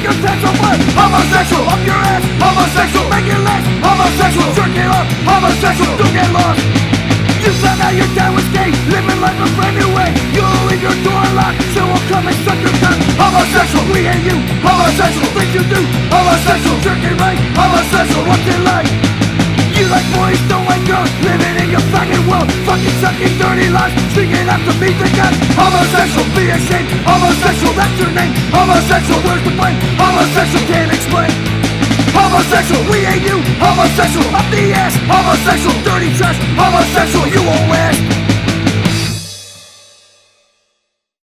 your pencil blood. Homosexual, up your ass. Homosexual, make it last. Homosexual, jerk it off. Homosexual, don't get lost. You found out your dad was gay, living life a brand new way. You'll leave your door unlocked, so we'll come and suck your cock. Homosexual, we hate you. Homosexual, things you do. Homosexual, jerking right. Homosexual, what's it like? You like boys, don't like girls, living in your fucking world. Fucking sucking dirty lies, speaking up to meet the God. Homosexual, be ashamed. Homosexual, that's your name. Homosexual, where's the blame? Homosexual, can't explain. Homosexual, we hate you. Homosexual, up the ass. Homosexual, dirty trash. Homosexual, you won't last.